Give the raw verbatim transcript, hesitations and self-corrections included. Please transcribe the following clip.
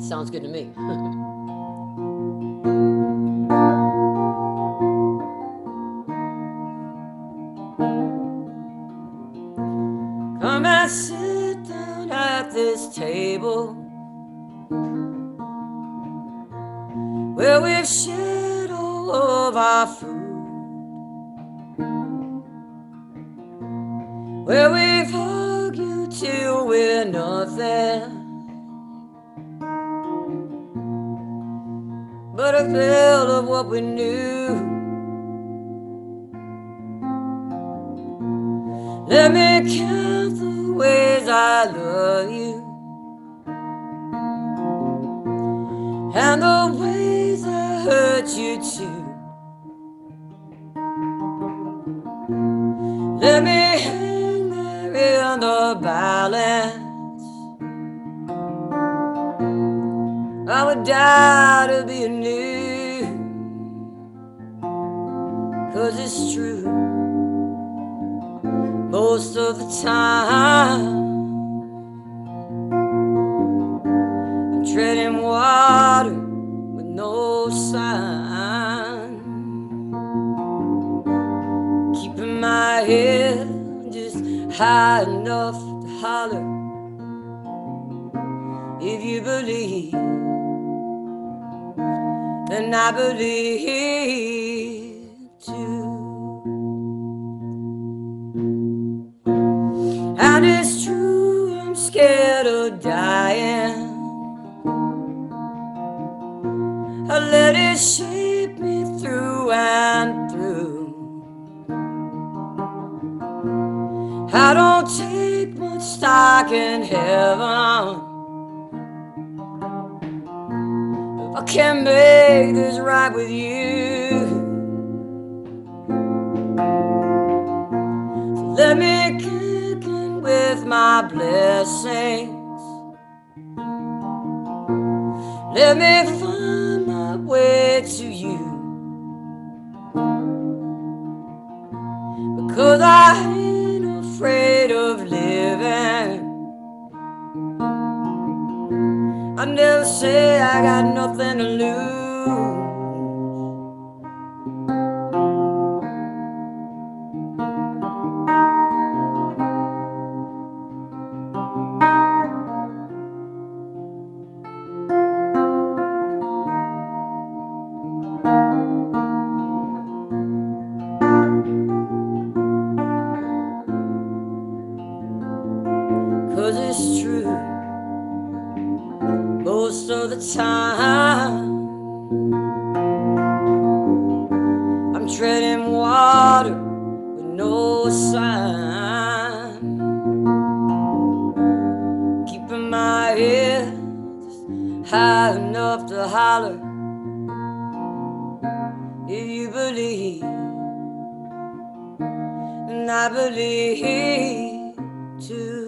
Sounds good to me. Come and sit down at this table where we've shared all of our food, where we've argued till we're nothing but a veil of what we knew. Let me count the ways I love you and the ways I hurt you too. Let me hang there in the balance. I would die to be anew, 'cause it's true, most of the time I'm treading water with no sign, keeping my head just high enough to holler if you believe. And I believe too. And it's true, I'm scared of dying. I let it shape me through and through. I don't take much stock in heaven. I can't make this right with you. So let me kick in with my blessings. Let me find my way to you, because I ain't afraid of living. I never say I got nothing to lose. 'Cause it's true, most of the time I'm treading water with no sign, keeping my head just high enough to holler if you believe. And I believe too.